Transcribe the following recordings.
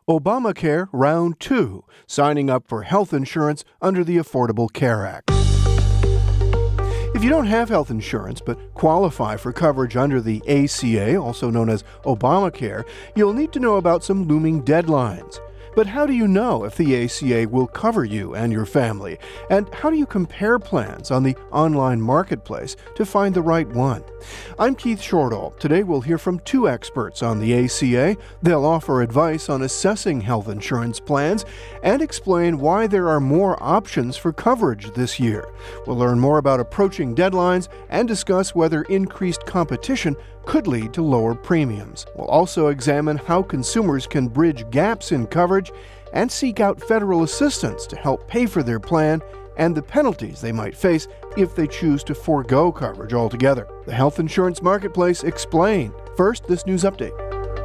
Obamacare Round 2, signing up for health insurance under the Affordable Care Act. If you don't have health insurance but qualify for coverage under the ACA, also known as Obamacare, you'll need to know about some looming deadlines. But how do you know if the ACA will cover you and your family? And how do you compare plans on the online marketplace to find the right one? I'm Keith Shortall. Today we'll hear from two experts on the ACA. They'll offer advice on assessing health insurance plans and explain why there are more options for coverage this year. We'll learn more about approaching deadlines and discuss whether increased competition could lead to lower premiums. We'll also examine how consumers can bridge gaps in coverage and seek out federal assistance to help pay for their plan and the penalties they might face if they choose to forego coverage altogether. The Health Insurance Marketplace explained. First, this news update.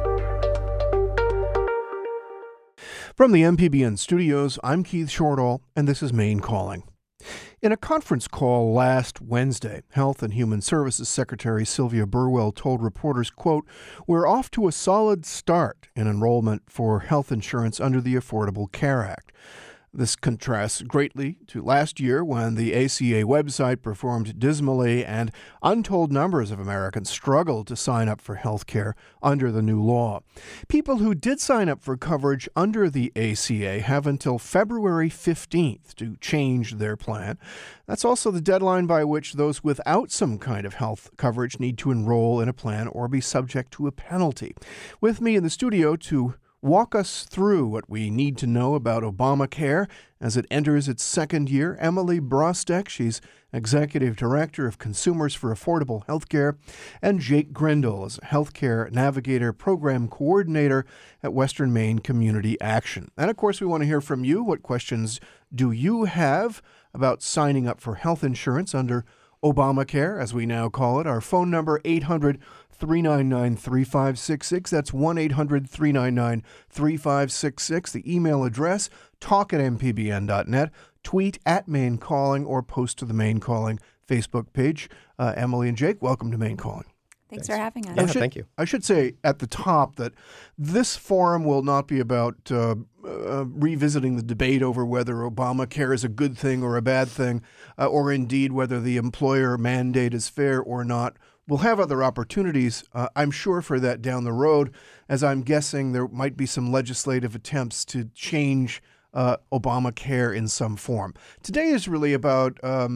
From the MPBN studios, I'm Keith Shortall, and this is Maine Calling. In a conference call last Wednesday, Health and Human Services Secretary Sylvia Burwell told reporters, quote, "We're off to a solid start in enrollment for health insurance under the Affordable Care Act." This contrasts greatly to last year when the ACA website performed dismally and untold numbers of Americans struggled to sign up for health care under the new law. People who did sign up for coverage under the ACA have until February 15th to change their plan. That's also the deadline by which those without some kind of health coverage need to enroll in a plan or be subject to a penalty. With me in the studio to walk us through what we need to know about Obamacare as it enters its second year, Emily Brostek. She's Executive Director of Consumers for Affordable Healthcare, and Jake Grindle is a Healthcare Navigator Program Coordinator at Western Maine Community Action. And of course, we want to hear from you. What questions do you have about signing up for health insurance under Obamacare, as we now call it? Our phone number, 800-399-3566. That's 1-800-399-3566. The email address, talk@mpbn.net. Tweet at Maine Calling or post to the Maine Calling Facebook page. Emily and Jake, welcome to Maine Calling. Thanks for having us. Yeah, thank you. I should say at the top that this forum will not be about revisiting the debate over whether Obamacare is a good thing or a bad thing, or indeed whether the employer mandate is fair or not. We'll have other opportunities, I'm sure, for that down the road, as I'm guessing there might be some legislative attempts to change Obamacare in some form. Today is really about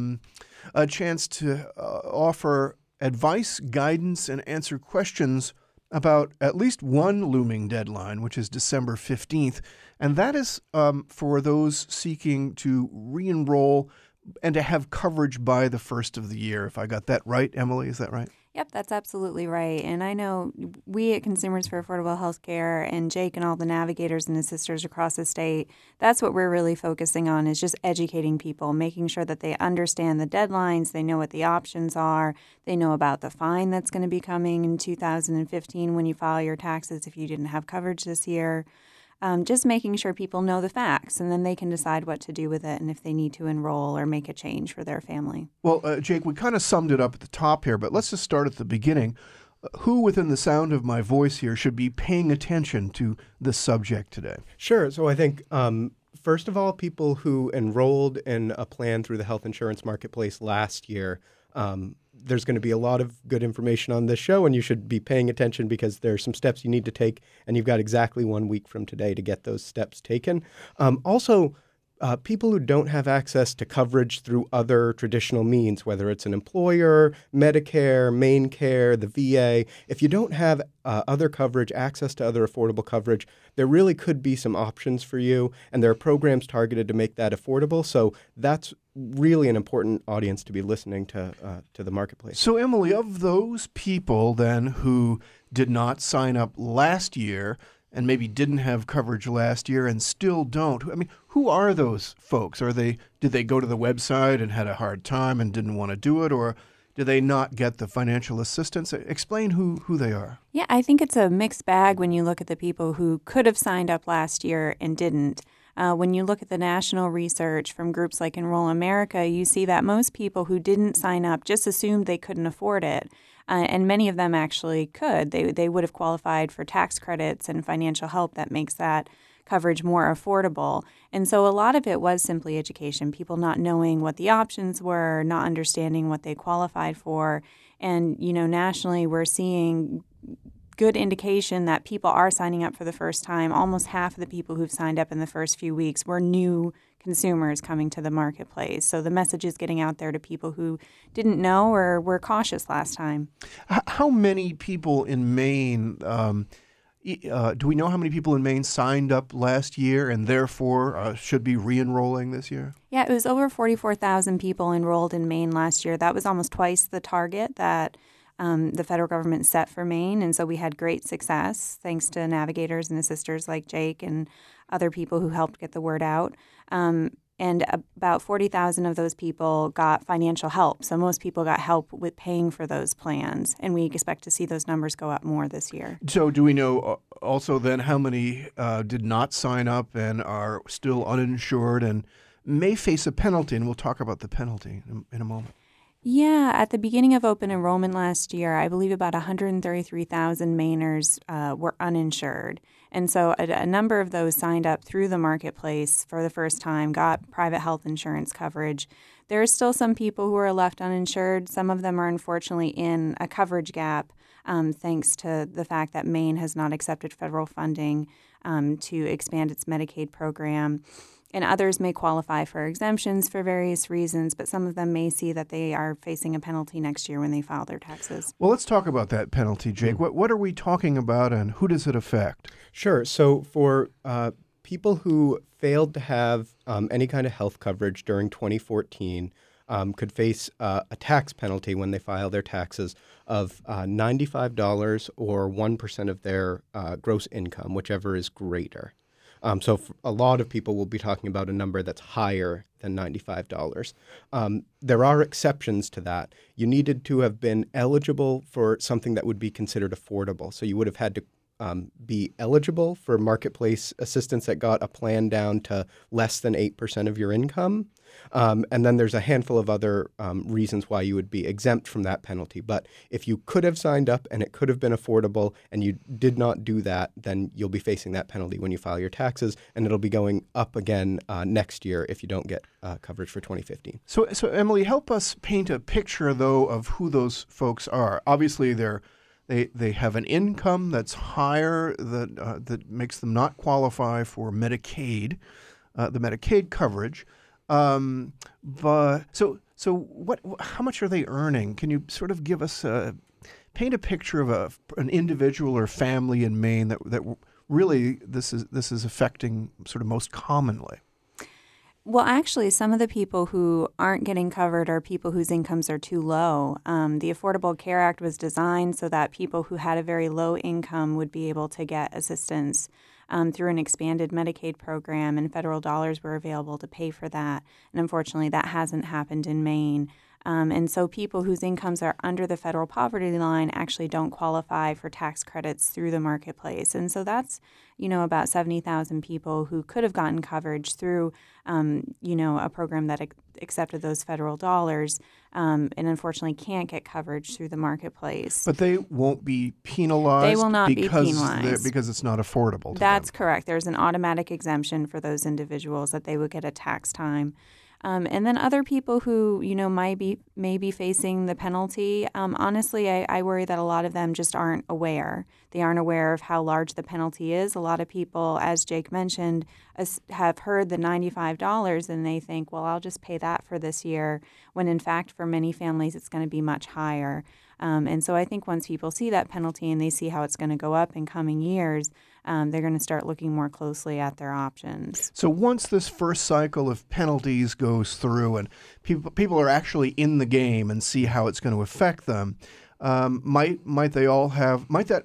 a chance to offer advice, guidance, and answer questions about at least one looming deadline, which is December 15th. And that is for those seeking to re-enroll and to have coverage by the first of the year. If I got that right, Emily, is that right? Yep, that's absolutely right. And I know we at Consumers for Affordable Healthcare and Jake and all the navigators and assisters across the state, that's what we're really focusing on, is just educating people, making sure that they understand the deadlines, they know what the options are, they know about the fine that's going to be coming in 2015 when you file your taxes if you didn't have coverage this year. Just making sure people know the facts, and then they can decide what to do with it and if they need to enroll or make a change for their family. Well, Jake, we kind of summed it up at the top here, but let's just start at the beginning. Who within the sound of my voice here should be paying attention to this subject today? Sure. So I think, first of all, people who enrolled in a plan through the health insurance marketplace last year, there's going to be a lot of good information on this show, and you should be paying attention because there are some steps you need to take, and you've got exactly 1 week from today to get those steps taken. Also, people who don't have access to coverage through other traditional means, whether it's an employer, Medicare, MaineCare, the VA, if you don't have other coverage, access to other affordable coverage, there really could be some options for you, and there are programs targeted to make that affordable. So that's really an important audience to be listening to the marketplace. So, Emily, of those people then who did not sign up last year and maybe didn't have coverage last year and still don't, I mean, who are those folks? Did they go to the website and had a hard time and didn't want to do it, or did they not get the financial assistance? Explain who they are. Yeah, I think it's a mixed bag when you look at the people who could have signed up last year and didn't. When you look at the national research from groups like Enroll America, you see that most people who didn't sign up just assumed they couldn't afford it. And many of them actually could. They would have qualified for tax credits and financial help that makes that coverage more affordable. And so a lot of it was simply education, people not knowing what the options were, not understanding what they qualified for. And, nationally, we're seeing good indication that people are signing up for the first time. Almost half of the people who've signed up in the first few weeks were new consumers coming to the marketplace. So the message is getting out there to people who didn't know or were cautious last time. How many people in Maine, do we know how many people in Maine signed up last year and therefore should be re-enrolling this year? Yeah, it was over 44,000 people enrolled in Maine last year. That was almost twice the target that the federal government set for Maine. And so we had great success thanks to navigators and assisters like Jake and other people who helped get the word out. And about 40,000 of those people got financial help. So most people got help with paying for those plans. And we expect to see those numbers go up more this year. So do we know also then how many did not sign up and are still uninsured and may face a penalty? And we'll talk about the penalty in a moment. Yeah, at the beginning of open enrollment last year, I believe about 133,000 Mainers were uninsured. And so a number of those signed up through the marketplace for the first time, got private health insurance coverage. There are still some people who are left uninsured. Some of them are unfortunately in a coverage gap thanks to the fact that Maine has not accepted federal funding to expand its Medicaid program. And others may qualify for exemptions for various reasons, but some of them may see that they are facing a penalty next year when they file their taxes. Well, let's talk about that penalty, Jake. What are we talking about and who does it affect? Sure. So for people who failed to have any kind of health coverage during 2014 could face a tax penalty when they file their taxes of $95 or 1% of their gross income, whichever is greater. So a lot of people will be talking about a number that's higher than $95. There are exceptions to that. You needed to have been eligible for something that would be considered affordable. So you would have had to be eligible for marketplace assistance that got a plan down to less than 8% of your income. And then there's a handful of other reasons why you would be exempt from that penalty. But if you could have signed up and it could have been affordable and you did not do that, then you'll be facing that penalty when you file your taxes, and it'll be going up again next year if you don't get coverage for 2015. So Emily, help us paint a picture, though, of who those folks are. Obviously, they have an income that's higher that makes them not qualify for Medicaid, the Medicaid coverage. But so what? How much are they earning? Can you sort of give us paint a picture of an individual or family in Maine that really this is affecting sort of most commonly? Well, actually, some of the people who aren't getting covered are people whose incomes are too low. The Affordable Care Act was designed so that people who had a very low income would be able to get assistance through an expanded Medicaid program, and federal dollars were available to pay for that. And unfortunately, that hasn't happened in Maine. And so people whose incomes are under the federal poverty line actually don't qualify for tax credits through the marketplace. And so that's, about 70,000 people who could have gotten coverage through, a program that accepted those federal dollars and unfortunately can't get coverage through the marketplace. But they won't be penalized. They will not be penalized. Because it's not affordable to That's them. correct. There's an automatic exemption for those individuals that they would get a tax time. And then other people who, may be facing the penalty, honestly, I worry that a lot of them just aren't aware. They aren't aware of how large the penalty is. A lot of people, as Jake mentioned, have heard the $95 and they think, well, I'll just pay that for this year, when in fact, for many families, it's going to be much higher. And so I think once people see that penalty and they see how it's going to go up in coming years, they're going to start looking more closely at their options. So once this first cycle of penalties goes through and people are actually in the game and see how it's going to affect them, might that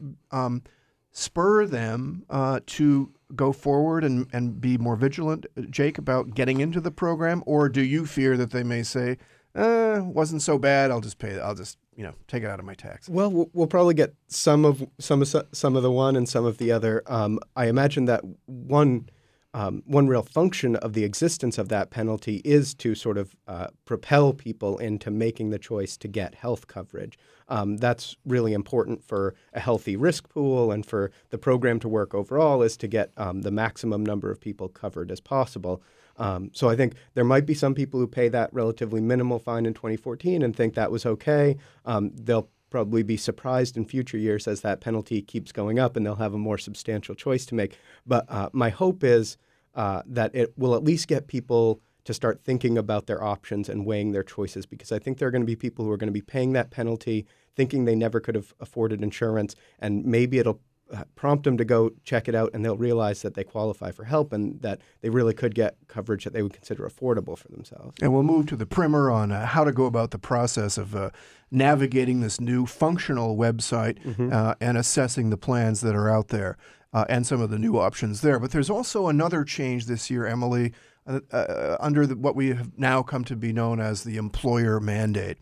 spur them to go forward and be more vigilant, Jake, about getting into the program? Or do you fear that they may say, wasn't so bad, I'll just pay it. I'll just take it out of my tax? Well, we'll probably get some of the one and some of the other. I imagine that one one real function of the existence of that penalty is to sort of propel people into making the choice to get health coverage. That's really important for a healthy risk pool and for the program to work overall, is to get the maximum number of people covered as possible. So I think there might be some people who pay that relatively minimal fine in 2014 and think that was okay. They'll probably be surprised in future years as that penalty keeps going up and they'll have a more substantial choice to make. But my hope is that it will at least get people to start thinking about their options and weighing their choices, because I think there are going to be people who are going to be paying that penalty thinking they never could have afforded insurance, and maybe it'll prompt them to go check it out, and they'll realize that they qualify for help and that they really could get coverage that they would consider affordable for themselves. And we'll move to the primer on how to go about the process of navigating this new functional website and assessing the plans that are out there and some of the new options there. But there's also another change this year, Emily, under what we have now come to be known as the employer mandate.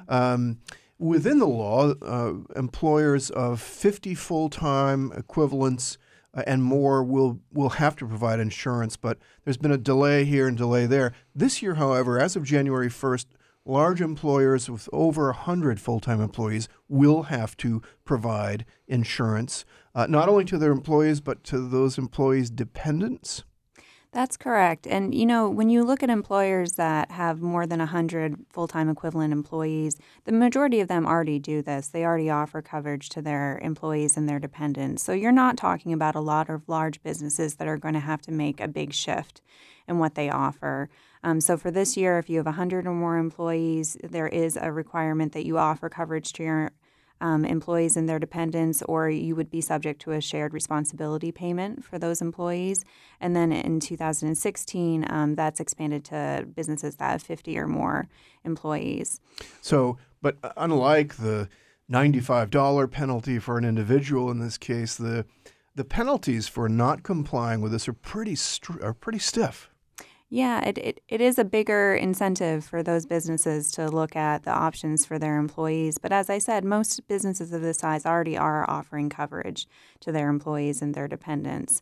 Within the law, employers of 50 full-time equivalents and more will have to provide insurance, but there's been a delay here and delay there. This year, however, as of January 1st, large employers with over 100 full-time employees will have to provide insurance, not only to their employees, but to those employees' dependents. That's correct. And, when you look at employers that have more than 100 full-time equivalent employees, the majority of them already do this. They already offer coverage to their employees and their dependents. So you're not talking about a lot of large businesses that are going to have to make a big shift in what they offer. So for this year, if you have 100 or more employees, there is a requirement that you offer coverage to your employees and their dependents, or you would be subject to a shared responsibility payment for those employees. And then in 2016, that's expanded to businesses that have 50 or more employees. So, but unlike the $95 penalty for an individual in this case, the penalties for not complying with this are pretty stiff. Yeah, it is a bigger incentive for those businesses to look at the options for their employees. But as I said, most businesses of this size already are offering coverage to their employees and their dependents.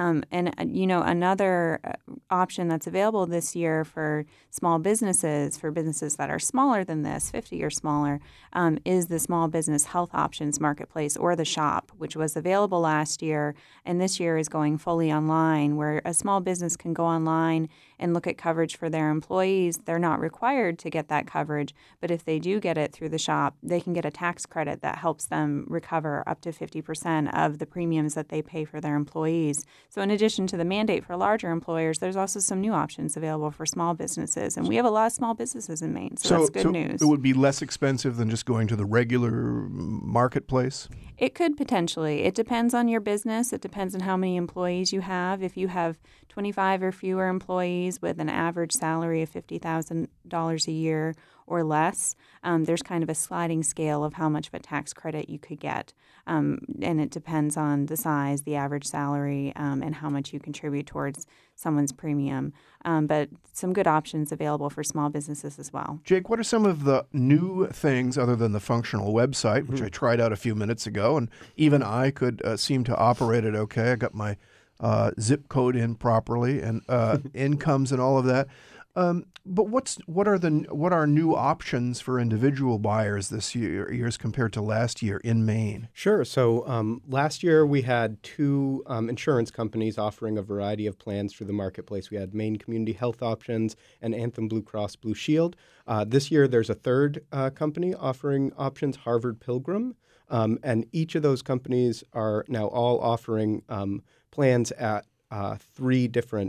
Another option that's available this year for small businesses, for businesses that are smaller than this, 50 or smaller, is the Small Business Health Options Marketplace, or the SHOP, which was available last year and this year is going fully online, where a small business can go online and look at coverage for their employees. They're not required to get that coverage, but if they do get it through the SHOP, they can get a tax credit that helps them recover up to 50% of the premiums that they pay for their employees. So in addition to the mandate for larger employers, there's also some new options available for small businesses. And we have a lot of small businesses in Maine, so that's good news. It would be less expensive than just going to the regular marketplace? It could potentially. It depends on your business. It depends on how many employees you have. If you have 25 or fewer employees with an average salary of $50,000 a year or less, there's kind of a sliding scale of how much of a tax credit you could get. And it depends on the size, the average salary, and how much you contribute towards someone's premium. But some good options available for small businesses as well. Jake, what are some of the new things other than the functional website, which I tried out a few minutes ago, and even I could seem to operate it okay. I got my zip code in properly and incomes and all of that. But what are new options for individual buyers this year compared to last year in Maine? Sure. So last year we had two insurance companies offering a variety of plans through the marketplace. We had Maine Community Health Options and Anthem Blue Cross Blue Shield. This year there's a third company offering options, Harvard Pilgrim. And each of those companies are now all offering plans at three different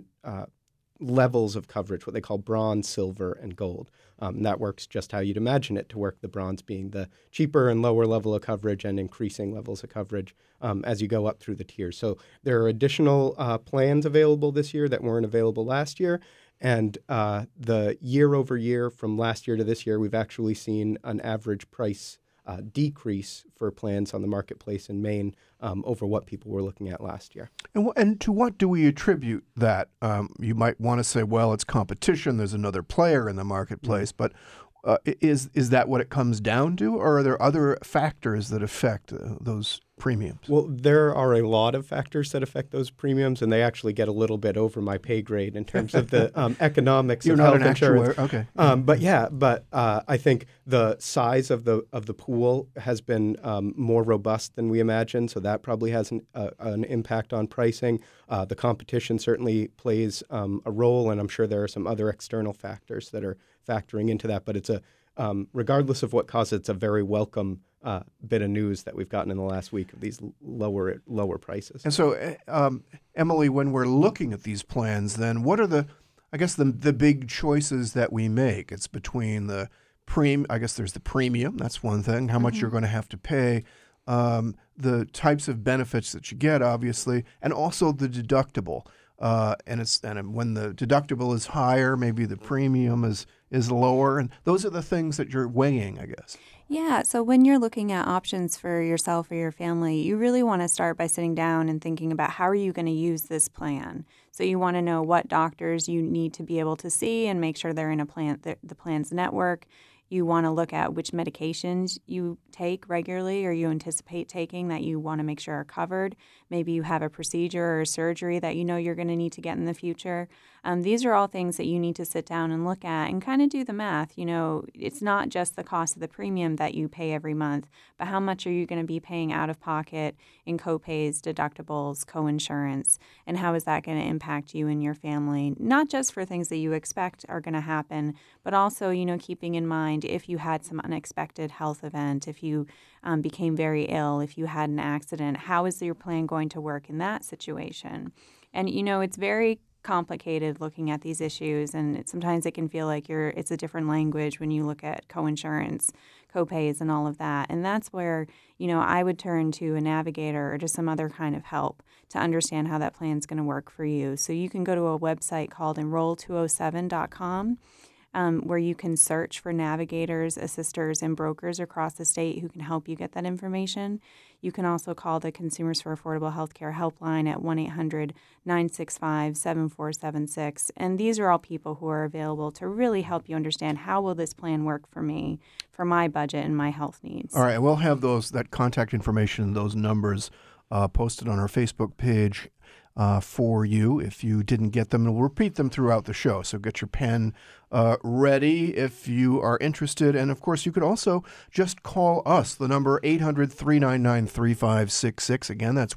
levels of coverage, what they call bronze, silver, and gold. And that works just how you'd imagine it to work, the bronze being the cheaper and lower level of coverage and increasing levels of coverage as you go up through the tiers. So there are additional plans available this year that weren't available last year. And the year over year from last year to this year, we've actually seen an average price decrease for plans on the marketplace in Maine over what people were looking at last year. And to what do we attribute that? You might want to say, well, it's competition. There's another player in the marketplace. But is that what it comes down to? Or are there other factors that affect those premiums? Well, there are a lot of factors that affect those premiums, and they actually get a little bit over my pay grade in terms of the economics of health insurance. Okay. But I think the size of the pool has been more robust than we imagined, so that probably has an impact on pricing. The competition certainly plays a role, and I'm sure there are some other external factors that are factoring into that. But it's regardless of what causes, it's a very welcome bit of news that we've gotten in the last week of these lower prices. And so, Emily, when we're looking at these plans, then what are the big choices that we make? It's between the I guess there's the premium. That's one thing. How much you're going to have to pay. The types of benefits that you get, obviously, and also the deductible. And when the deductible is higher, maybe the premium is lower, and those are the things that you're weighing, I guess. Yeah, so when you're looking at options for yourself or your family, you really want to start by sitting down and thinking about how are you going to use this plan. So you want to know what doctors you need to be able to see and make sure they're in the plan's network. You want to look at which medications you take regularly or you anticipate taking that you want to make sure are covered. Maybe you have a procedure or surgery that you know you're going to need to get in the future. These are all things that you need to sit down and look at and kind of do the math. You know, it's not just the cost of the premium that you pay every month, but how much are you going to be paying out of pocket in copays, deductibles, coinsurance, and how is that going to impact you and your family? Not just for things that you expect are going to happen, but also, you know, keeping in mind if you had some unexpected health event, if you became very ill, if you had an accident, how is your plan going to work in that situation? And, you know, it's very complicated looking at these issues, and sometimes it can feel like it's a different language when you look at coinsurance, copays, and all of that. And that's where, you know, I would turn to a navigator or to some other kind of help to understand how that plan is going to work for you. So you can go to a website called enroll207.com. Where you can search for navigators, assisters, and brokers across the state who can help you get that information. You can also call the Consumers for Affordable Healthcare helpline at 1-800-965-7476. And these are all people who are available to really help you understand how will this plan work for me, for my budget and my health needs. All right, we'll have that contact information and those numbers posted on our Facebook page for you if you didn't get them, and we'll repeat them throughout the show. So get your pen ready if you are interested. And of course, you could also just call us. The number 800-399-3566. Again, that's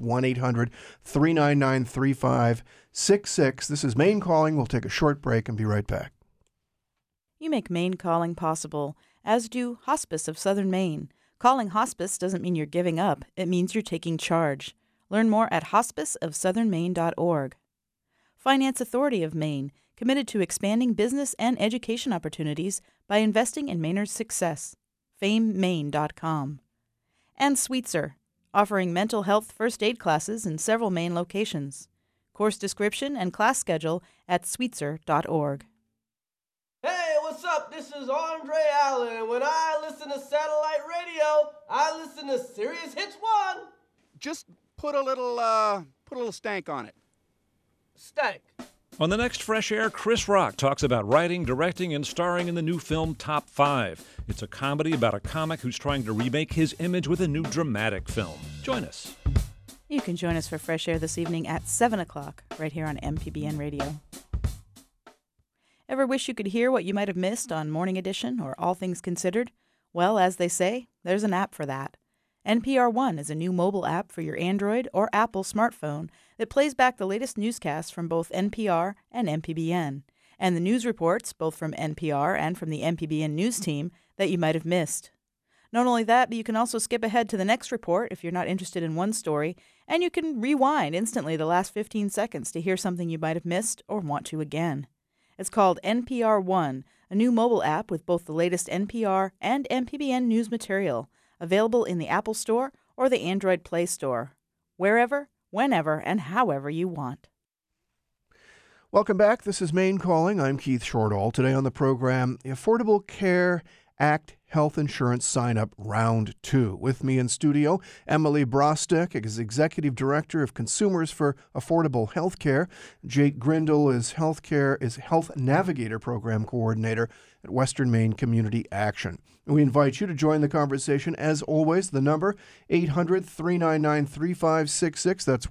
1-800-399-3566. This is Maine Calling. We'll take a short break and be right back. You make Maine Calling possible, as do Hospice of Southern Maine. Calling hospice doesn't mean you're giving up. It means you're taking charge. Learn more at hospiceofsouthernmaine.org. Finance Authority of Maine, committed to expanding business and education opportunities by investing in Mainers' success. FameMaine.com. And Sweetser, offering mental health first aid classes in several Maine locations. Course description and class schedule at sweetser.org. Hey, what's up? This is Andre Allen, and when I listen to satellite radio, I listen to Sirius Hits 1. Just put a little stank on it. Stank. On the next Fresh Air, Chris Rock talks about writing, directing, and starring in the new film Top 5. It's a comedy about a comic who's trying to remake his image with a new dramatic film. Join us. You can join us for Fresh Air this evening at 7 o'clock, right here on MPBN Radio. Ever wish you could hear what you might have missed on Morning Edition or All Things Considered? Well, as they say, there's an app for that. NPR One is a new mobile app for your Android or Apple smartphone that plays back the latest newscasts from both NPR and MPBN, and the news reports, both from NPR and from the MPBN news team, that you might have missed. Not only that, but you can also skip ahead to the next report if you're not interested in one story, and you can rewind instantly the last 15 seconds to hear something you might have missed or want to again. It's called NPR One, a new mobile app with both the latest NPR and MPBN news material, available in the Apple Store or the Android Play Store, wherever, whenever, and however you want. Welcome back. This is Maine Calling. I'm Keith Shortall. Today on the program, the Affordable Care ACT Health Insurance Sign-Up Round 2. With me in studio, Emily Brostek is Executive Director of Consumers for Affordable Healthcare. Jake Grindle is Health Navigator Program Coordinator at Western Maine Community Action. We invite you to join the conversation. As always, the number 800-399-3566. That's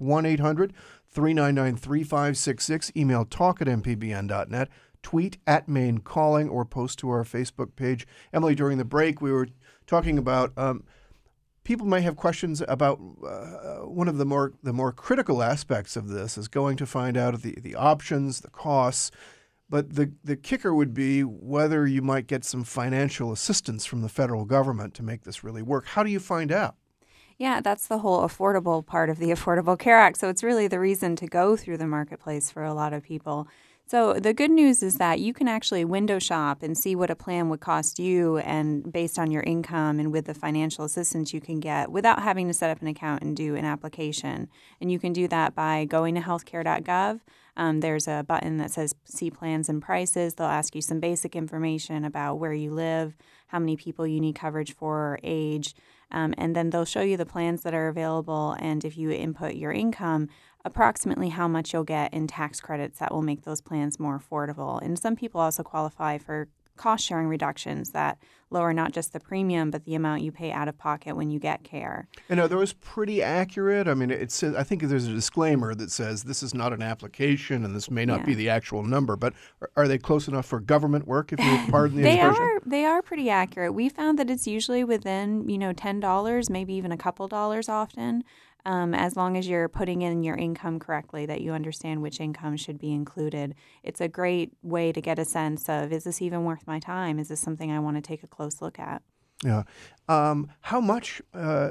1-800-399-3566. Email talk@mpbn.net. Tweet @MaineCalling or post to our Facebook page. Emily, during the break, we were talking about people may have questions about one of the more critical aspects of this is going to find out the options, the costs. But the kicker would be whether you might get some financial assistance from the federal government to make this really work. How do you find out? Yeah, that's the whole affordable part of the Affordable Care Act. So it's really the reason to go through the marketplace for a lot of people. So the good news is that you can actually window shop and see what a plan would cost you and based on your income and with the financial assistance you can get without having to set up an account and do an application. And you can do that by going to healthcare.gov. There's a button that says See Plans and Prices. They'll ask you some basic information about where you live, how many people you need coverage for, age, and then they'll show you the plans that are available. And if you input your income, approximately how much you'll get in tax credits that will make those plans more affordable. And some people also qualify for cost-sharing reductions that lower not just the premium, but the amount you pay out of pocket when you get care. And are those pretty accurate? I mean, it says, I think there's a disclaimer that says this is not an application and this may not be the actual number, but are they close enough for government work, if you pardon the expression? They are pretty accurate. We found that it's usually within, $10, maybe even a couple dollars often. As long as you're putting in your income correctly, that you understand which income should be included. It's a great way to get a sense of, is this even worth my time? Is this something I want to take a close look at? Yeah. How much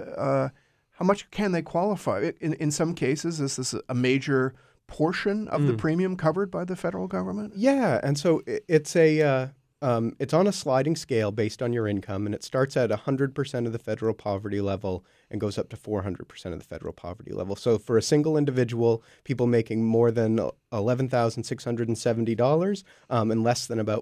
can they qualify? In some cases, is this a major portion of the premium covered by the federal government? Yeah, and so it's on a sliding scale based on your income, and it starts at 100% of the federal poverty level and goes up to 400% of the federal poverty level. So for a single individual, people making more than $11,670 and less than about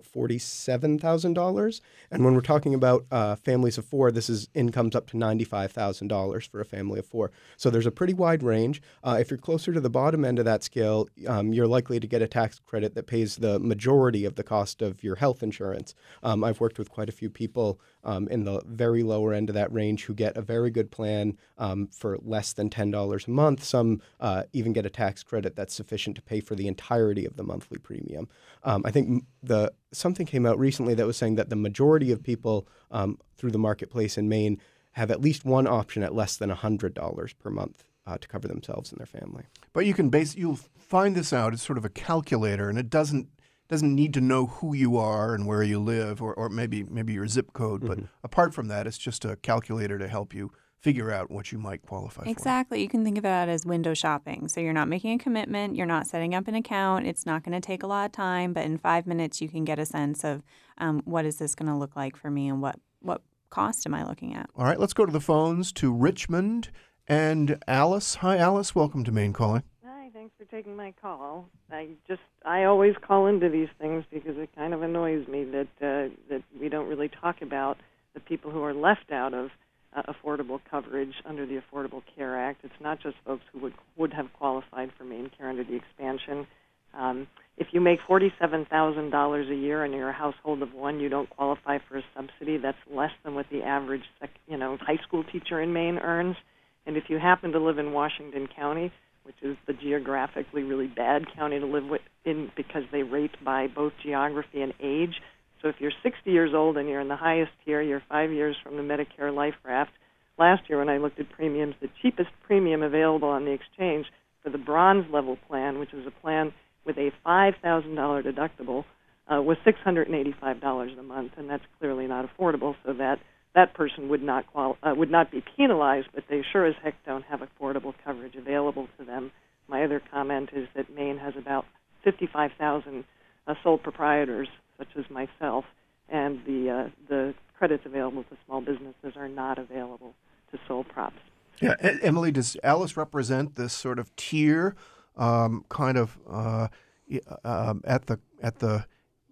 $47,000. And when we're talking about families of four, this is incomes up to $95,000 for a family of four. So there's a pretty wide range. If you're closer to the bottom end of that scale, you're likely to get a tax credit that pays the majority of the cost of your health insurance. I've worked with quite a few people in the very lower end of that range who get a very good plan for less than $10 a month. Some even get a tax credit that's sufficient to pay for the entirety of the monthly premium. I think something came out recently that was saying that the majority of people through the marketplace in Maine have at least one option at less than $100 per month to cover themselves and their family. But you'll find this out. It's sort of a calculator, and it doesn't need to know who you are and where you live or maybe your zip code. But apart from that, it's just a calculator to help you figure out what you might qualify for. Exactly. You can think of that as window shopping. So you're not making a commitment. You're not setting up an account. It's not going to take a lot of time. But in 5 minutes, you can get a sense of what is this going to look like for me and what cost am I looking at. All right. Let's go to the phones to Richmond and Alice. Hi, Alice. Welcome to Maine Calling. Hi. Thanks for taking my call. I always call into these things because it kind of annoys me that we don't really talk about the people who are left out of affordable coverage under the Affordable Care Act. It's not just folks who would have qualified for Maine Care under the expansion. If you make $47,000 a year and you're a household of one, you don't qualify for a subsidy. That's less than what the average high school teacher in Maine earns. And if you happen to live in Washington County, which is the geographically really bad county to live in because they rate by both geography and age. So if you're 60 years old and you're in the highest tier, you're 5 years from the Medicare Life Raft. Last year when I looked at premiums, the cheapest premium available on the exchange for the bronze level plan, which is a plan with a $5,000 deductible, was $685 a month, and that's clearly not affordable, so that person would not be penalized, but they sure as heck don't have affordable coverage available to them. My other comment is that Maine has about 55,000 sole proprietors, such as myself, and the credits available to small businesses are not available to sole props. Yeah, Emily, does Alice represent this sort of tier, at the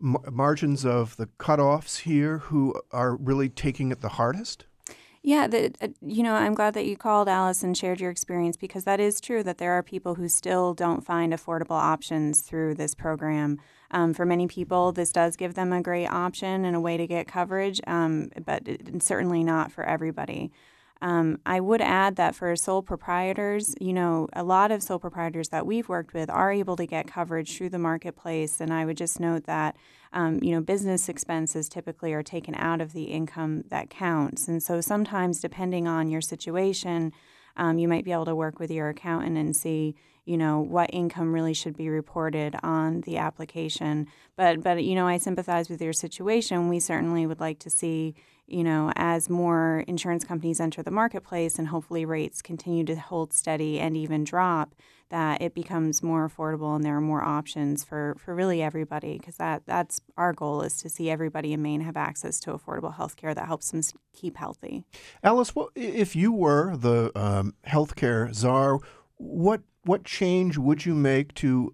margins of the cutoffs here who are really taking it the hardest? Yeah, I'm glad that you called, Alice, and shared your experience, because that is true that there are people who still don't find affordable options through this program. For many people, this does give them a great option and a way to get coverage, but it's certainly not for everybody. I would add that for sole proprietors, a lot of sole proprietors that we've worked with are able to get coverage through the marketplace. And I would just note that, business expenses typically are taken out of the income that counts. And so sometimes, depending on your situation, you might be able to work with your accountant and see, what income really should be reported on the application. But I sympathize with your situation. We certainly would like to see, as more insurance companies enter the marketplace and hopefully rates continue to hold steady and even drop, that it becomes more affordable and there are more options for really everybody, because that's our goal, is to see everybody in Maine have access to affordable health care that helps them keep healthy. Alice, if you were the healthcare czar, what change would you make to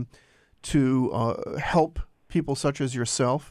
help people such as yourself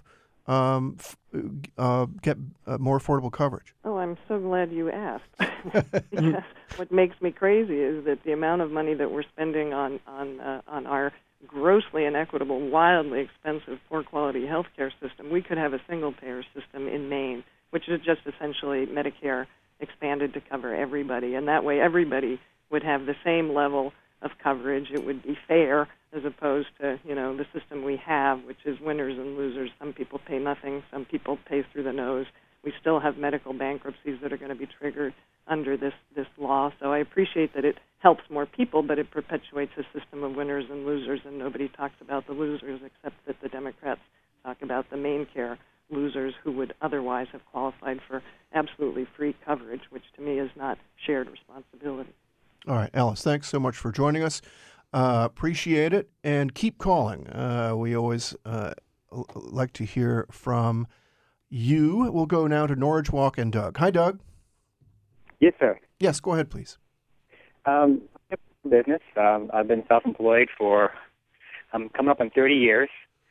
get more affordable coverage? Oh, I'm so glad you asked. Because what makes me crazy is that the amount of money that we're spending on our grossly inequitable, wildly expensive, poor-quality healthcare system, we could have a single-payer system in Maine, which is just essentially Medicare expanded to cover everybody. And that way everybody would have the same level of coverage. It would be fair, as opposed to, the system we have, which is winners and losers. Some people pay nothing. Some people pay through the nose. We still have medical bankruptcies that are going to be triggered under this law. So I appreciate that it helps more people, but it perpetuates a system of winners and losers, and nobody talks about the losers except that the Democrats talk about the MaineCare losers who would otherwise have qualified for absolutely free coverage, which to me is not shared responsibility. All right, Alice, thanks so much for joining us. Appreciate it, and keep calling. We always like to hear from you. We'll go now to Norwich Walk and Doug. Hi, Doug. Yes, sir. Yes, go ahead, please. Business. I've been self-employed for coming up on 30 years.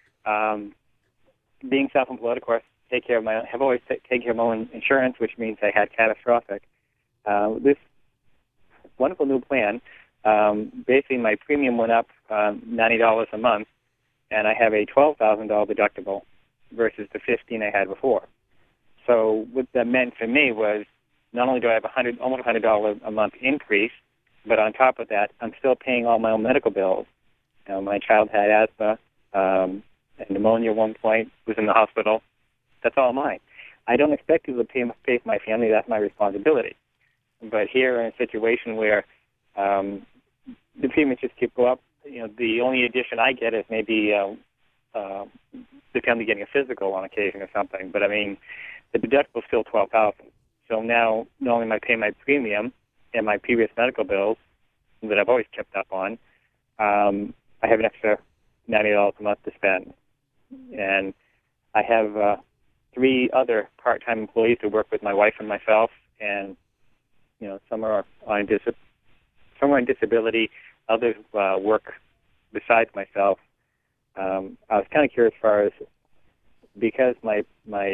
Being self-employed, of course, have always taken care of my own insurance, which means I had catastrophic. This wonderful new plan, basically my premium went up $90 a month, and I have a $12,000 deductible versus the $15,000 I had before. So what that meant for me was not only do I have almost $100 a month increase, but on top of that, I'm still paying all my own medical bills. My child had asthma and pneumonia at one point, was in the hospital. That's all mine. I don't expect people to pay for my family. That's my responsibility. But here in a situation where the premiums just keep going up, the only addition I get is maybe the family getting a physical on occasion or something. But, the deductible is still $12,000. So now not only am I paying my premium and my previous medical bills that I've always kept up on, I have an extra $90 a month to spend. And I have 3 other part-time employees who work with my wife and myself, and some are on disability, others work besides myself. I was kind of curious as far as, because my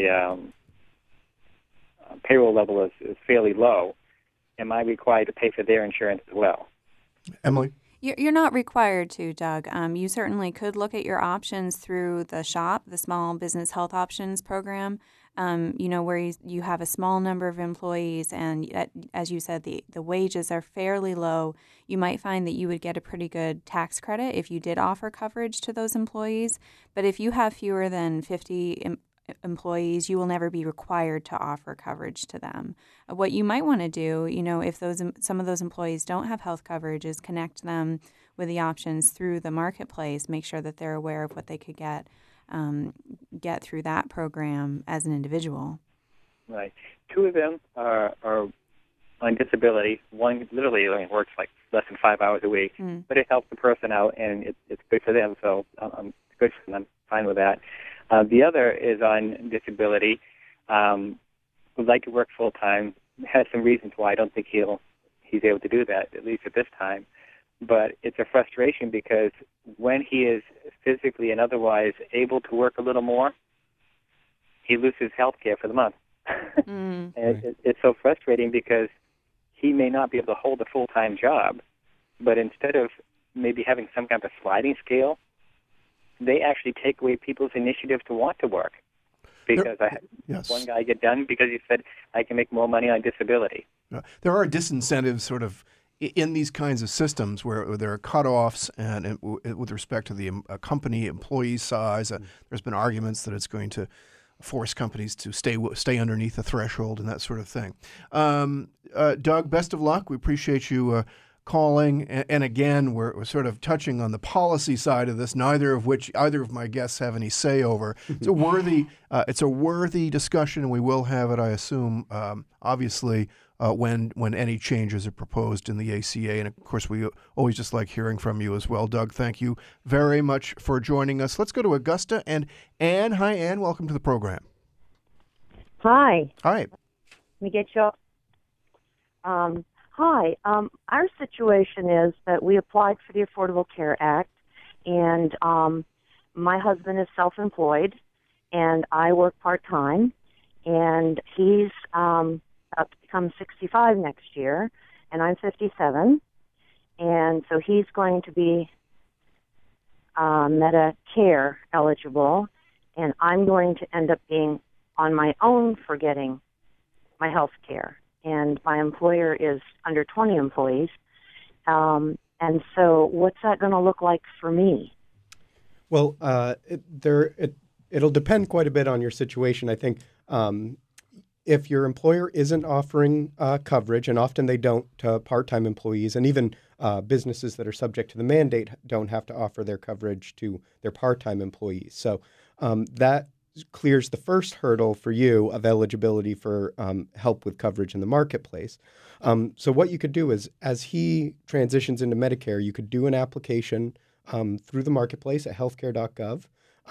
payroll level is fairly low, am I required to pay for their insurance as well? Emily? You're not required to, Doug. You certainly could look at your options through the SHOP, the Small Business Health Options Program, where you have a small number of employees, and as you said, the wages are fairly low. You might find that you would get a pretty good tax credit if you did offer coverage to those employees. But if you have fewer than 50 employees, you will never be required to offer coverage to them. What you might want to do, if some of those employees don't have health coverage, is connect them with the options through the marketplace. Make sure that they're aware of what they could get through that program as an individual. Right. 2 of them are on disability. One literally works like less than 5 hours a week, but it helps the person out, and it's good for them. So I'm good for them. I'm fine with that. The other is on disability, would like to work full-time, has some reasons why I don't think he's able to do that, at least at this time. But it's a frustration because when he is physically and otherwise able to work a little more, he loses health care for the month. And it's so frustrating because he may not be able to hold a full-time job, but instead of maybe having some kind of a sliding scale, they actually take away people's initiative to want to work. Because I had one guy get done because he said, I can make more money on disability. There are disincentives sort of in these kinds of systems where there are cutoffs and with respect to the company employee size. There's been arguments that it's going to force companies to stay underneath the threshold and that sort of thing. Doug, best of luck. We appreciate you calling. And again, we're sort of touching on the policy side of this, neither of my guests have any say over. It's a worthy discussion, and we will have it, I assume, obviously, when any changes are proposed in the ACA. And, of course, we always just like hearing from you as well. Doug, thank you very much for joining us. Let's go to Augusta and Anne. Hi, Anne. Welcome to the program. Hi. Hi. Let me get you up. Hi. Our situation is that we applied for the Affordable Care Act, and my husband is self-employed, and I work part-time, and he's about to become 65 next year, and I'm 57, and so he's going to be Medicare eligible, and I'm going to end up being on my own for getting my health care. And my employer is under 20 employees. And so what's that going to look like for me? Well, it'll depend quite a bit on your situation. I think if your employer isn't offering coverage, and often they don't to part-time employees, and even businesses that are subject to the mandate don't have to offer their coverage to their part-time employees. So that clears the first hurdle for you of eligibility for help with coverage in the marketplace. So what you could do is, as he transitions into Medicare, you could do an application through the marketplace at healthcare.gov.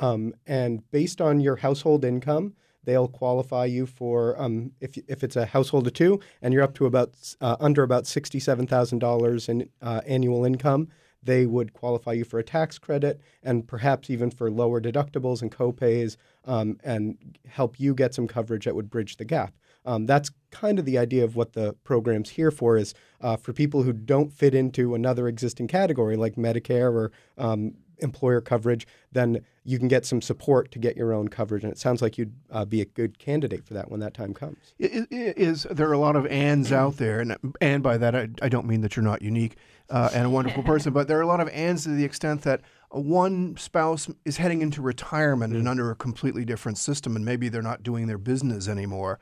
And based on your household income, they'll qualify you for, if it's a household of two and you're up to under about $67,000 in annual income, they would qualify you for a tax credit and perhaps even for lower deductibles and copays and help you get some coverage that would bridge the gap. That's kind of the idea of what the program's here for, is for people who don't fit into another existing category like Medicare or employer coverage, then you can get some support to get your own coverage. And it sounds like you'd be a good candidate for that when that time comes. There are a lot of ands out there, and by that I don't mean that you're not unique and a wonderful person, but there are a lot of ands to the extent that one spouse is heading into retirement and under a completely different system, and maybe they're not doing their business anymore,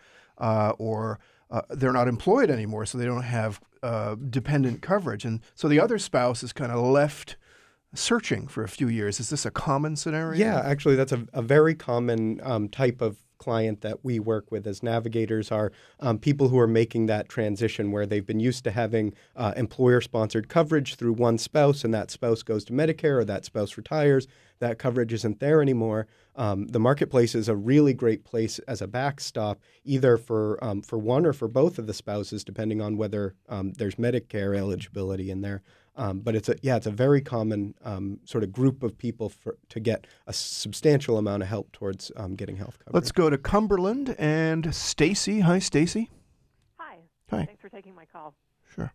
or they're not employed anymore, so they don't have dependent coverage. And so the other spouse is kind of left searching for a few years. Is this a common scenario? Yeah, actually, that's a very common type of client that we work with as navigators are people who are making that transition where they've been used to having employer-sponsored coverage through one spouse, and that spouse goes to Medicare or that spouse retires. That coverage isn't there anymore. The marketplace is a really great place as a backstop, either for one or for both of the spouses, depending on whether there's Medicare eligibility in there. But it's a very common sort of group of people to get a substantial amount of help towards getting health coverage. Let's go to Cumberland and Stacy. Hi, Stacy. Hi. Hi. Thanks for taking my call. Sure.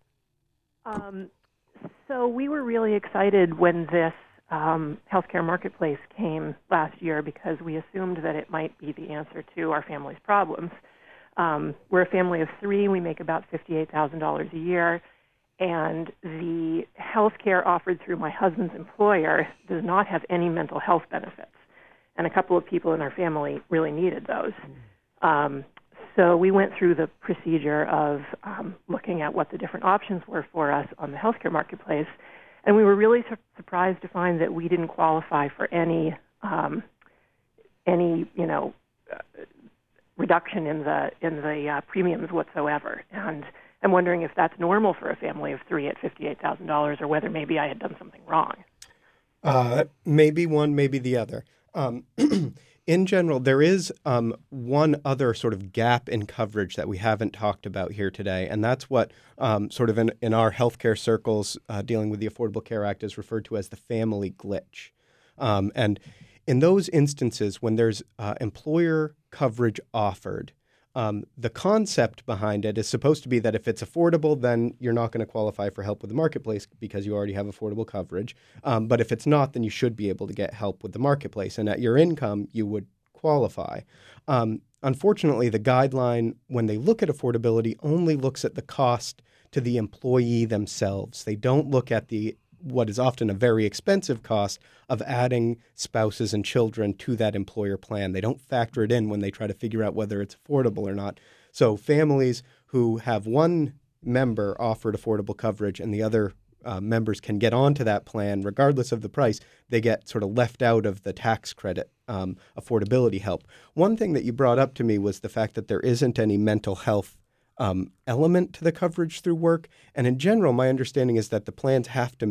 So we were really excited when this healthcare marketplace came last year because we assumed that it might be the answer to our family's problems. We're a family of three. We make about $58,000 a year. And the health care offered through my husband's employer does not have any mental health benefits. And a couple of people in our family really needed those. So we went through the procedure of looking at what the different options were for us on the healthcare marketplace. And we were really surprised to find that we didn't qualify for any reduction in the premiums whatsoever. And I'm wondering if that's normal for a family of three at $58,000, or whether maybe I had done something wrong. Maybe one, maybe the other. In general, there is one other sort of gap in coverage that we haven't talked about here today, and that's what sort of in our healthcare circles dealing with the Affordable Care Act is referred to as the family glitch. And in those instances, when there's employer coverage offered, the concept behind it is supposed to be that if it's affordable, then you're not going to qualify for help with the marketplace because you already have affordable coverage. But if it's not, then you should be able to get help with the marketplace. And at your income, you would qualify. Unfortunately, the guideline, when they look at affordability, only looks at the cost to the employee themselves. They don't look at what is often a very expensive cost of adding spouses and children to that employer plan. They don't factor it in when they try to figure out whether it's affordable or not. So families who have one member offered affordable coverage and the other members can get onto that plan regardless of the price, they get sort of left out of the tax credit affordability help. One thing that you brought up to me was the fact that there isn't any mental health element to the coverage through work. And in general, my understanding is that the plans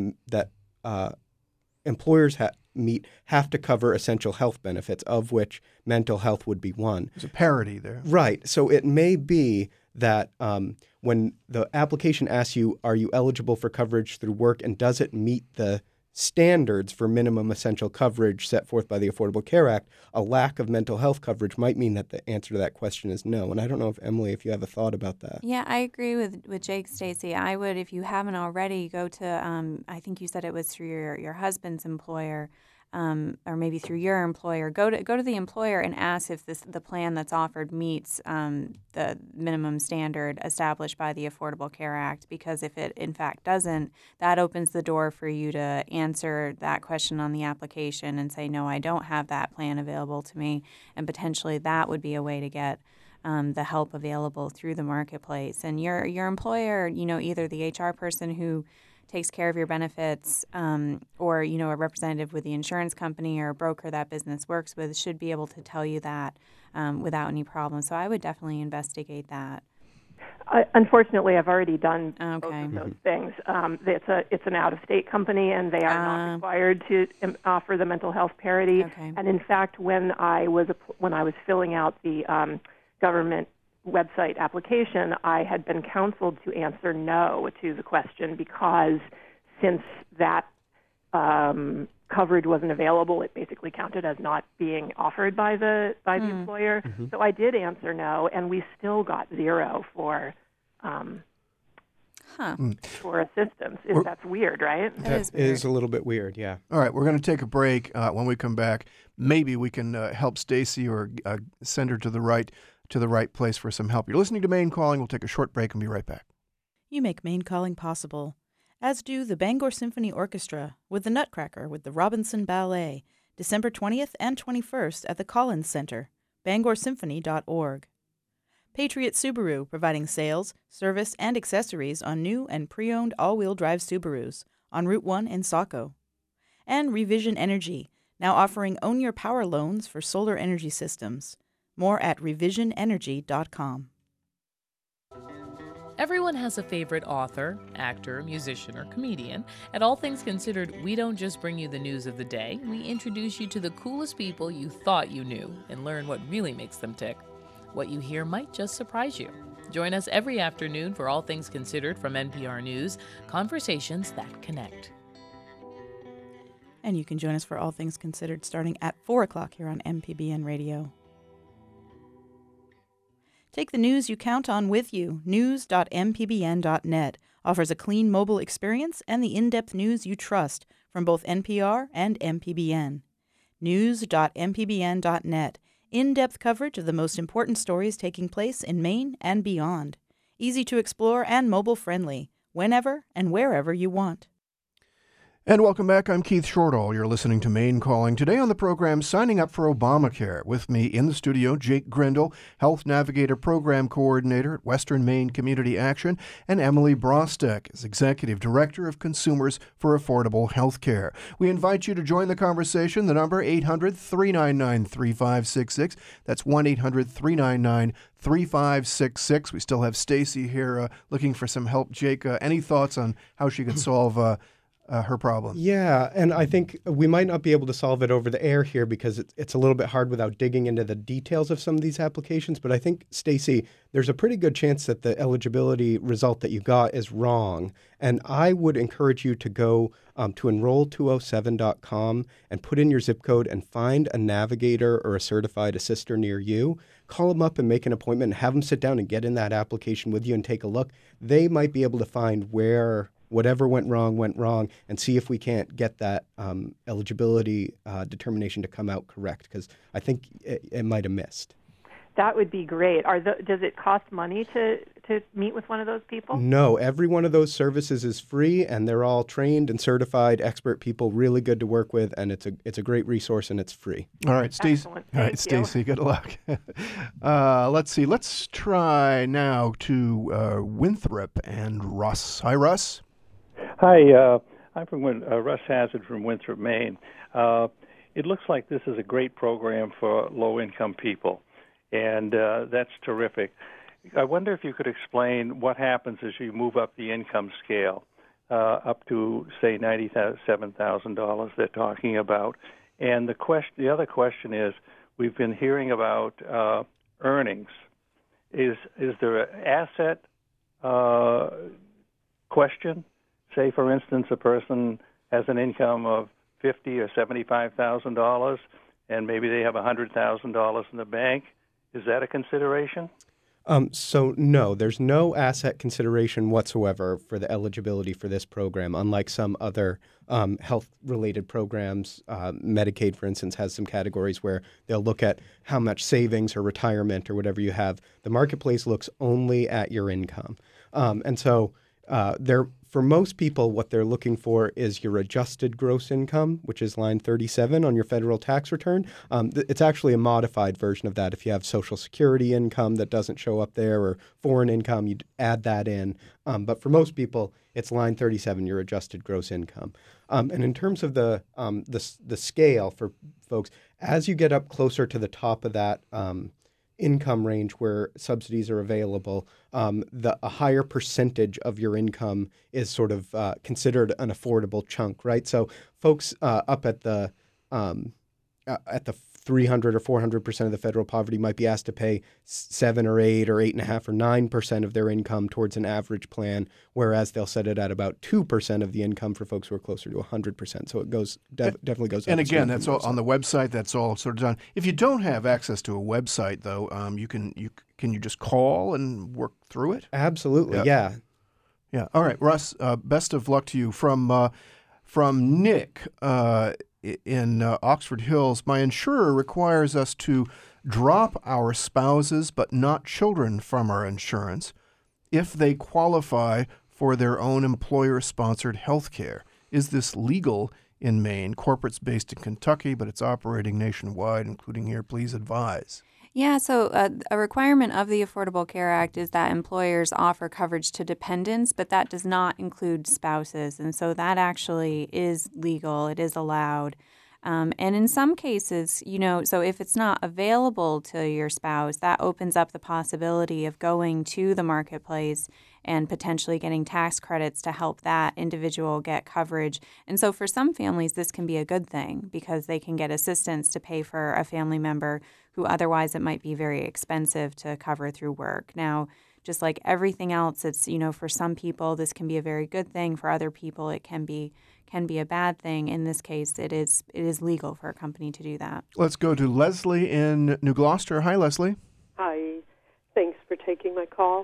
employers have to cover essential health benefits, of which mental health would be one. There's a parity there. Right. So it may be that when the application asks you, are you eligible for coverage through work, and does it meet the standards for minimum essential coverage set forth by the Affordable Care Act, a lack of mental health coverage might mean that the answer to that question is no. And I don't know if, Emily, if you have a thought about that. Yeah, I agree with Jake, Stacy. I would, if you haven't already, go to, I think you said it was through your husband's employer, or maybe through your employer. Go to the employer and ask if the plan that's offered meets the minimum standard established by the Affordable Care Act. Because if it in fact doesn't, that opens the door for you to answer that question on the application and say, no, I don't have that plan available to me, and potentially that would be a way to get the help available through the marketplace. And your employer, either the HR person who takes care of your benefits, or a representative with the insurance company or a broker that business works with should be able to tell you that without any problem. So I would definitely investigate that. Unfortunately, I've already done both of those things. It's an out-of-state company, and they are not required to offer the mental health parity. Okay. And in fact, when I was filling out the government website application, I had been counseled to answer no to the question because since that coverage wasn't available, it basically counted as not being offered by the employer. Mm-hmm. So I did answer no, and we still got zero for assistance. That's weird, right? That is a little bit weird, yeah. All right, we're going to take a break. When we come back, maybe we can help Stacy or send her to the right place for some help. You're listening to Maine Calling. We'll take a short break and be right back. You make Maine Calling possible, as do the Bangor Symphony Orchestra with the Nutcracker with the Robinson Ballet, December 20th and 21st at the Collins Center, bangorsymphony.org. Patriot Subaru, providing sales, service, and accessories on new and pre-owned all-wheel drive Subarus on Route 1 in Saco. And Revision Energy, now offering Own Your Power loans for solar energy systems. More at revisionenergy.com. Everyone has a favorite author, actor, musician, or comedian. At All Things Considered, we don't just bring you the news of the day. We introduce you to the coolest people you thought you knew and learn what really makes them tick. What you hear might just surprise you. Join us every afternoon for All Things Considered from NPR News, conversations that connect. And you can join us for All Things Considered starting at 4 o'clock here on MPBN Radio. Take the news you count on with you. News.mpbn.net offers a clean mobile experience and the in-depth news you trust from both NPR and MPBN. News.mpbn.net. In-depth coverage of the most important stories taking place in Maine and beyond. Easy to explore and mobile-friendly, whenever and wherever you want. And welcome back. I'm Keith Shortall. You're listening to Maine Calling. Today on the program, signing up for Obamacare. With me in the studio, Jake Grindle, Health Navigator Program Coordinator at Western Maine Community Action, and Emily Brostek is Executive Director of Consumers for Affordable Health Care. We invite you to join the conversation. The number 800-399-3566. That's 1-800-399-3566. We still have Stacy here looking for some help. Jake, any thoughts on how she could solve her problem. Yeah, and I think we might not be able to solve it over the air here because it's a little bit hard without digging into the details of some of these applications. But I think, Stacy, there's a pretty good chance that the eligibility result that you got is wrong. And I would encourage you to go to enroll207.com and put in your zip code and find a navigator or a certified assister near you. Call them up and make an appointment and have them sit down and get in that application with you and take a look. They might be able to find where whatever went wrong, and see if we can't get that eligibility determination to come out correct, because I think it might have missed. That would be great. Does it cost money to meet with one of those people? No, every one of those services is free, and they're all trained and certified expert people, really good to work with, and it's a great resource, and it's free. All right, Stacey. All right, Stacy, good luck. Let's see. Let's try now to Winthrop and Russ. Hi, Russ. Hi, I'm from Russ Hazard from Winthrop, Maine. It looks like this is a great program for low-income people, and that's terrific. I wonder if you could explain what happens as you move up the income scale up to, say, $97,000 they're talking about. And the other question is, we've been hearing about earnings. Is there an asset question? Say, for instance, a person has an income of $50,000 or $75,000, and maybe they have $100,000 in the bank. Is that a consideration? So no, there's no asset consideration whatsoever for the eligibility for this program, unlike some other health-related programs. Medicaid, for instance, has some categories where they'll look at how much savings or retirement or whatever you have. The marketplace looks only at your income. And so for most people, what they're looking for is your adjusted gross income, which is line 37 on your federal tax return. It's actually a modified version of that. If you have Social Security income that doesn't show up there or foreign income, you'd add that in. But for most people, it's line 37, your adjusted gross income. And in terms of the scale for folks, as you get up closer to the top of that income range where subsidies are available, a higher percentage of your income is sort of considered an affordable chunk, right? So folks up at the 300 or 400% of the federal poverty might be asked to pay 7 or 8 or 8.5 or 9% of their income towards an average plan, whereas they'll set it at about 2% of the income for folks who are closer to 100%. So it goes definitely goes up. And again, that's all on the website. That's all sort of done. If you don't have access to a website, though, can you just call and work through it? Absolutely, yeah. All right, Russ. Best of luck to you from Nick. In Oxford Hills, my insurer requires us to drop our spouses but not children from our insurance if they qualify for their own employer-sponsored health care. Is this legal in Maine? Corporate's based in Kentucky, but it's operating nationwide, including here. Please advise. Yeah, so a requirement of the Affordable Care Act is that employers offer coverage to dependents, but that does not include spouses. And so that actually is legal. It is allowed. And in some cases, so if it's not available to your spouse, that opens up the possibility of going to the marketplace and potentially getting tax credits to help that individual get coverage. And so for some families, this can be a good thing because they can get assistance to pay for a family member who otherwise it might be very expensive to cover through work. Now, just like everything else, it's, for some people, this can be a very good thing. For other people, it can be a bad thing. In this case, it is legal for a company to do that. Let's go to Leslie in New Gloucester. Hi, Leslie. Hi. Thanks for taking my call.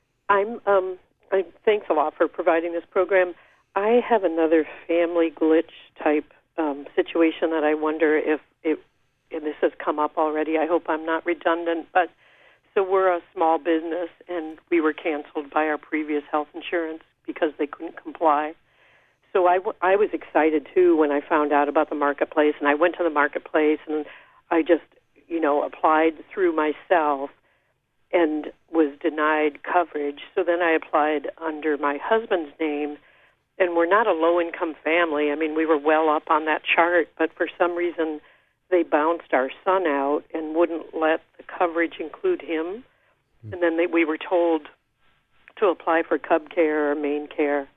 Thanks a lot for providing this program. I have another family glitch type situation that I wonder if this has come up already. I hope I'm not redundant, but so we're a small business and we were canceled by our previous health insurance because they couldn't comply. So I was excited too when I found out about the marketplace, and I went to the marketplace and I just, applied through myself and was denied coverage. So then I applied under my husband's name, and we're not a low-income family. I mean, we were well up on that chart, but for some reason they bounced our son out and wouldn't let the coverage include him. And then we were told to apply for Cub Care or Maine Care,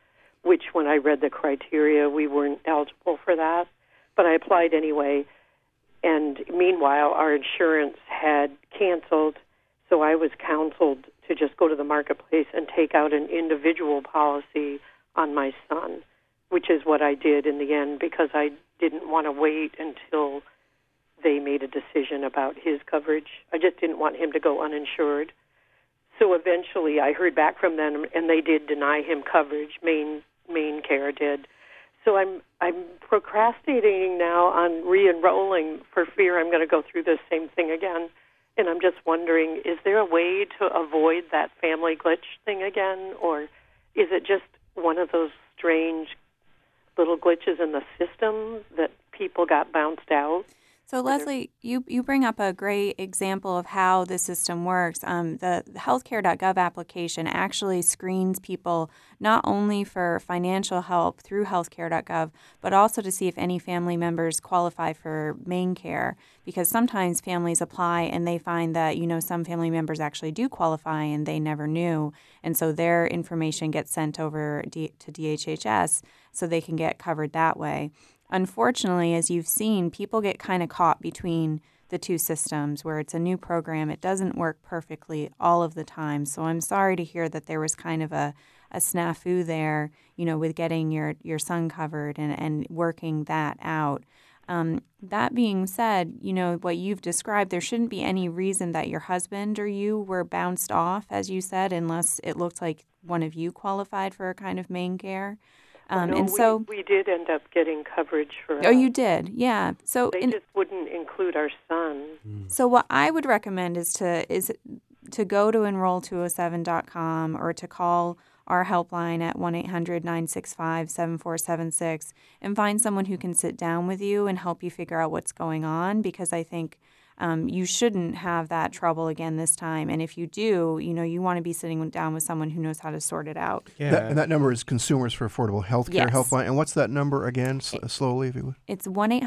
which when I read the criteria, we weren't eligible for that. But I applied anyway. And meanwhile, our insurance had canceled, so I was counseled to just go to the marketplace and take out an individual policy on my son, which is what I did in the end because I didn't want to wait until they made a decision about his coverage. I just didn't want him to go uninsured. So eventually I heard back from them, and they did deny him coverage. Maine Care did. So I'm procrastinating now on re-enrolling for fear I'm going to go through this same thing again. And I'm just wondering, is there a way to avoid that family glitch thing again? Or is it just one of those strange little glitches in the system that people got bounced out? So, Leslie, you bring up a great example of how the system works. The healthcare.gov application actually screens people not only for financial help through healthcare.gov, but also to see if any family members qualify for Maine Care. Because sometimes families apply and they find that, some family members actually do qualify and they never knew. And so their information gets sent over to DHHS so they can get covered that way. Unfortunately, as you've seen, people get kind of caught between the two systems where it's a new program. It doesn't work perfectly all of the time. So I'm sorry to hear that there was kind of a snafu there, with getting your son covered and working that out. That being said, what you've described, there shouldn't be any reason that your husband or you were bounced off, as you said, unless it looked like one of you qualified for a kind of Maine Care. No, we did end up getting coverage for. Oh, you did, yeah. So they just wouldn't include our son. So what I would recommend is to go to enroll207.com or to call our helpline at 1-800-965-7476 and find someone who can sit down with you and help you figure out what's going on, because I think you shouldn't have that trouble again this time. And if you do, you want to be sitting down with someone who knows how to sort it out. Yeah. And that number is Consumers for Affordable Healthcare Yes. Helpline. And what's that number again, slowly, if you would? It's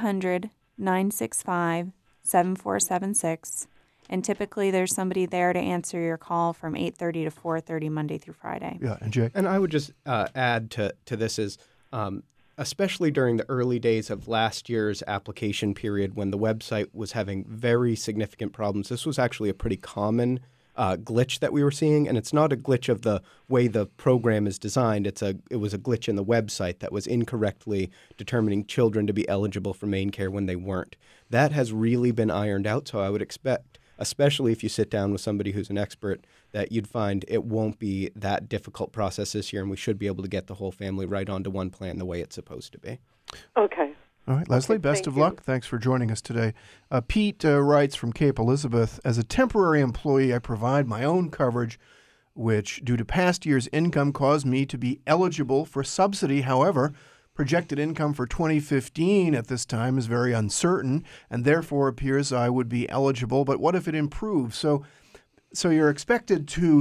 1-800-965-7476. And typically there's somebody there to answer your call from 8:30 to 4:30 Monday through Friday. Yeah, and Jay? And I would just add to this is especially during the early days of last year's application period when the website was having very significant problems. This was actually a pretty common glitch that we were seeing, and it's not a glitch of the way the program is designed. It was a glitch in the website that was incorrectly determining children to be eligible for Maine Care when they weren't. That has really been ironed out, so I would expect, especially if you sit down with somebody who's an expert, that you'd find it won't be that difficult process this year, and we should be able to get the whole family right onto one plan the way it's supposed to be. Okay. All right, Leslie, best of luck. Thanks for joining us today. Pete writes from Cape Elizabeth, as a temporary employee, I provide my own coverage, which, due to past year's income, caused me to be eligible for subsidy. However, projected income for 2015 at this time is very uncertain, and therefore appears I would be eligible. But what if it improves? So you're expected to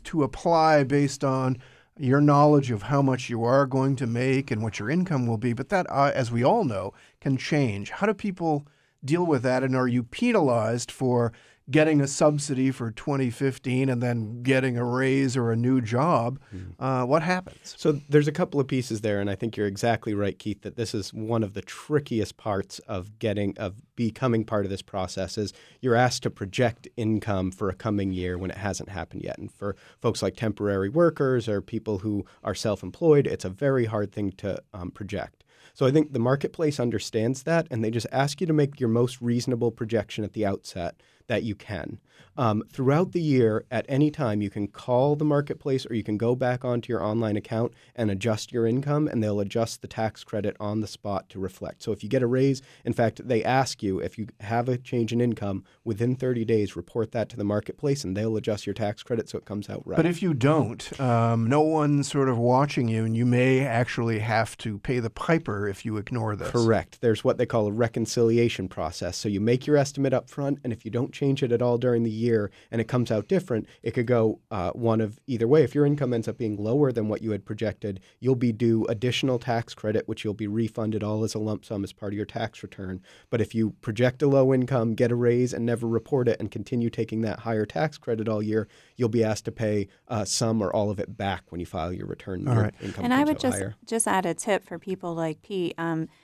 apply based on your knowledge of how much you are going to make and what your income will be. But that, as we all know, can change. How do people deal with that? And are you penalized for getting a subsidy for 2015 and then getting a raise or a new job? What happens? So there's a couple of pieces there, and I think you're exactly right, Keith, that this is one of the trickiest parts of becoming part of this process is you're asked to project income for a coming year when it hasn't happened yet. And for folks like temporary workers or people who are self-employed, it's a very hard thing to project. So I think the marketplace understands that, and they just ask you to make your most reasonable projection at the outset that you can. Throughout the year, at any time, you can call the marketplace or you can go back onto your online account and adjust your income, and they'll adjust the tax credit on the spot to reflect. So if you get a raise, in fact, they ask you if you have a change in income, within 30 days, report that to the marketplace, and they'll adjust your tax credit so it comes out right. But if you don't, no one's sort of watching you, and you may actually have to pay the piper if you ignore this. Correct. There's what they call a reconciliation process. So you make your estimate up front, and if you don't don't change it at all during the year and it comes out different, it could go one of either way. If your income ends up being lower than what you had projected, you'll be due additional tax credit, which you'll be refunded all as a lump sum as part of your tax return. But if you project a low income, get a raise, and never report it and continue taking that higher tax credit all year, you'll be asked to pay some or all of it back when you file your return. All right. Income and I would higher. just add a tip for people like Pete.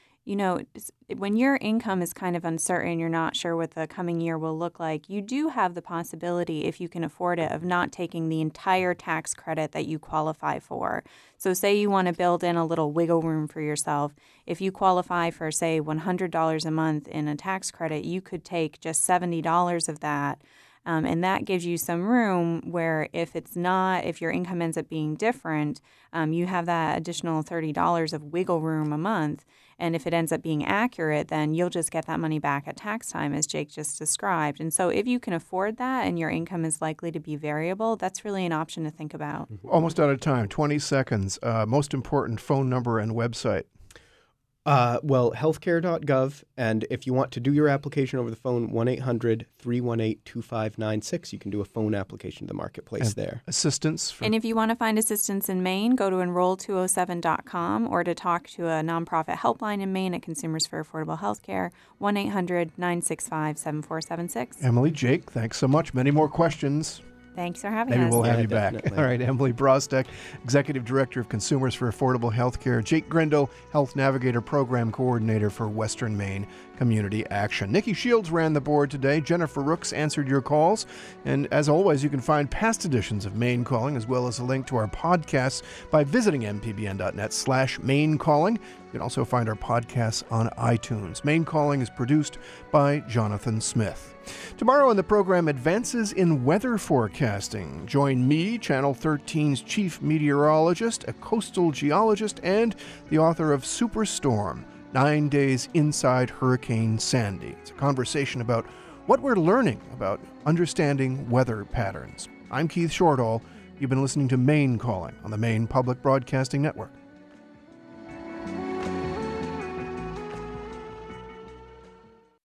When your income is kind of uncertain, you're not sure what the coming year will look like, you do have the possibility, if you can afford it, of not taking the entire tax credit that you qualify for. So say you want to build in a little wiggle room for yourself. If you qualify for, say, $100 a month in a tax credit, you could take just $70 of that. And that gives you some room where if your income ends up being different, you have that additional $30 of wiggle room a month. And if it ends up being accurate, then you'll just get that money back at tax time, as Jake just described. And so if you can afford that and your income is likely to be variable, that's really an option to think about. Almost out of time, 20 seconds. Most important phone number and website. Healthcare.gov, and if you want to do your application over the phone, 1-800-318-2596. You can do a phone application to the marketplace there. Assistance. And if you want to find assistance in Maine, go to enroll207.com, or to talk to a nonprofit helpline in Maine at Consumers for Affordable Healthcare, 1-800-965-7476. Emily, Jake, thanks so much. Many more questions. Thanks for having us. Maybe we'll have you definitely. back. All right, Emily Brostek, Executive Director of Consumers for Affordable Healthcare. Jake Grindle, Health Navigator Program Coordinator for Western Maine Community Action. Nikki Shields ran the board today. Jennifer Rooks answered your calls. And as always, you can find past editions of Maine Calling as well as a link to our podcasts by visiting mpbn.net/Maine Calling. You can also find our podcasts on iTunes. Maine Calling is produced by Jonathan Smith. Tomorrow on the program, Advances in Weather Forecasting. Join me, Channel 13's chief meteorologist, a coastal geologist, and the author of Superstorm, 9 Days Inside Hurricane Sandy. It's a conversation about what we're learning about understanding weather patterns. I'm Keith Shortall. You've been listening to Maine Calling on the Maine Public Broadcasting Network.